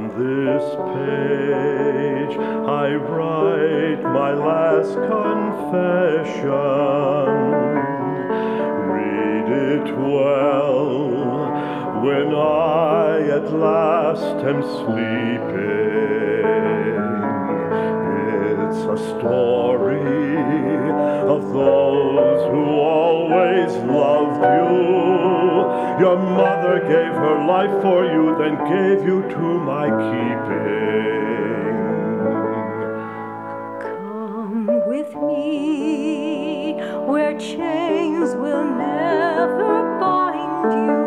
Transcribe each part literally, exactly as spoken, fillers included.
this page I write my last confession. Read it well when I at last am sleeping. It's a story of those who always loved you. Your mother gave her life for you, then gave you to my keeping. Come with me where chains will never bind you.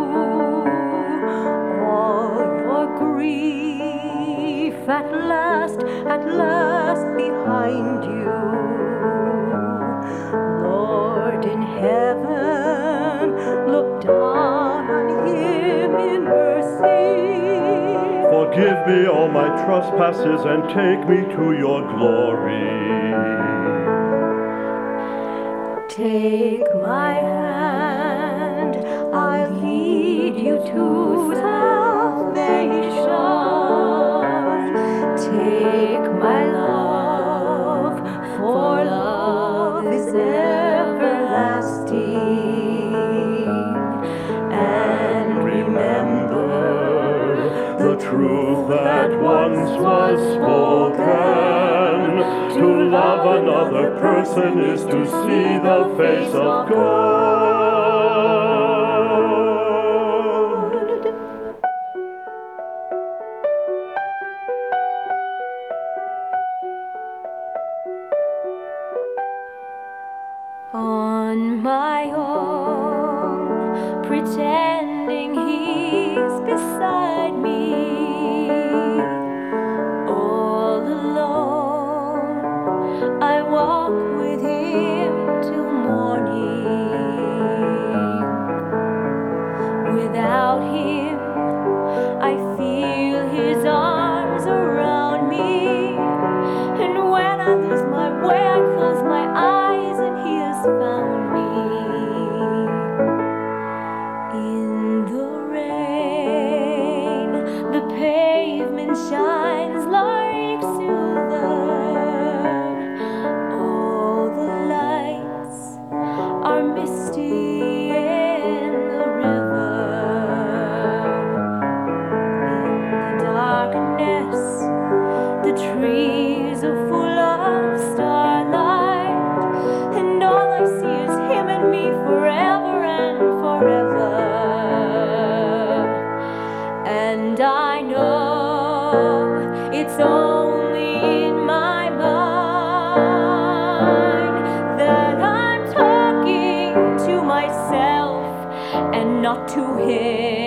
All your grief at last, at last behind you. Lord in heaven, look down on him in mercy. Forgive me all my trespasses and take me to your glory. Take my hand, I'll lead you to salvation. Take my love, for love is everlasting. And remember The truth that once was spoken, to love another person is to see the face of God. On my own, pretending he's beside me. All alone, I walk with him till morning. Without him, I feel his arms around me. And when I lose my way, I close my eyes and he has found me. In the rain, the pavement shines like silver. All the lights are misty in the river. In the darkness, the trees are full of starlight, and all I see is him and me forever and forever. And I know it's only in my mind that I'm talking to myself and not to him.